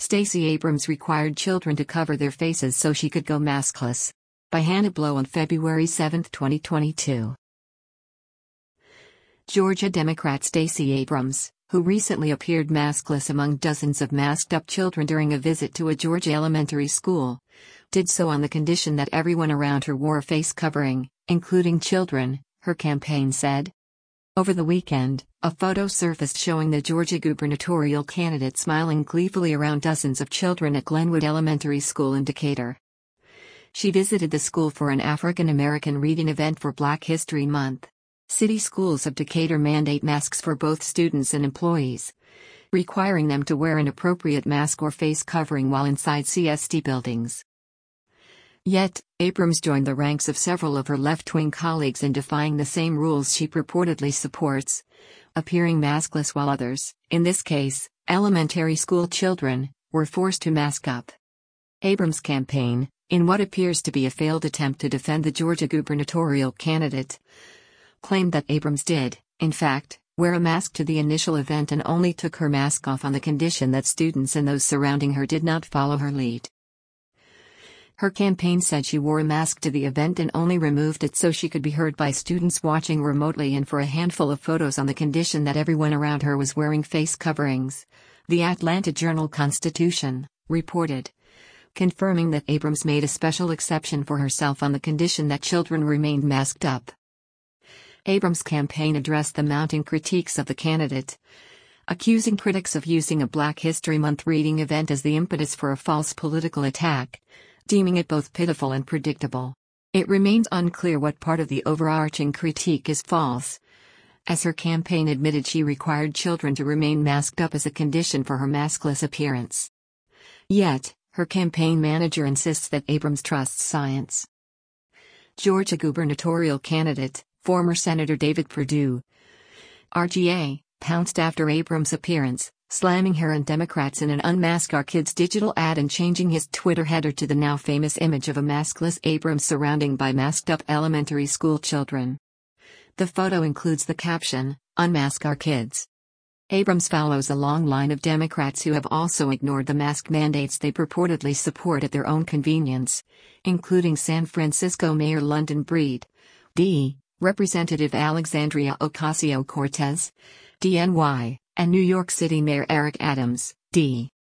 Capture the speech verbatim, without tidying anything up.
Stacey Abrams required children to cover their faces so she could go maskless. By Hannah Blow on February seventh, twenty twenty-two. Georgia Democrat Stacey Abrams, who recently appeared maskless among dozens of masked-up children during a visit to a Georgia elementary school, did so on the condition that everyone around her wore a face covering, including children, her campaign said. Over the weekend, a photo surfaced showing the Georgia gubernatorial candidate smiling gleefully around dozens of children at Glenwood Elementary School in Decatur. She visited the school for an African American reading event for Black History Month. City schools of Decatur mandate masks for both students and employees, requiring them to wear an appropriate mask or face covering while inside C S D buildings. Yet, Abrams joined the ranks of several of her left-wing colleagues in defying the same rules she purportedly supports, appearing maskless while others, in this case, elementary school children, were forced to mask up. Abrams' campaign, in what appears to be a failed attempt to defend the Georgia gubernatorial candidate, claimed that Abrams did, in fact, wear a mask to the initial event and only took her mask off on the condition that students and those surrounding her did not follow her lead. Her campaign said she wore a mask to the event and only removed it so she could be heard by students watching remotely and for a handful of photos on the condition that everyone around her was wearing face coverings, the Atlanta Journal-Constitution reported, confirming that Abrams made a special exception for herself on the condition that children remained masked up. Abrams' campaign addressed the mounting critiques of the candidate, accusing critics of using a Black History Month reading event as the impetus for a false political attack, deeming it both pitiful and predictable. It remains unclear what part of the overarching critique is false, as her campaign admitted she required children to remain masked up as a condition for her maskless appearance. Yet, her campaign manager insists that Abrams trusts science. Georgia gubernatorial candidate, former Senator David Perdue, R G A, pounced after Abrams' appearance, slamming her and Democrats in an Unmask Our Kids digital ad and changing his Twitter header to the now famous image of a maskless Abrams surrounded by masked-up elementary school children. The photo includes the caption, "Unmask Our Kids." Abrams follows a long line of Democrats who have also ignored the mask mandates they purportedly support at their own convenience, including San Francisco Mayor London Breed, D. Representative Alexandria Ocasio-Cortez, D N Y, and New York City Mayor Eric Adams, D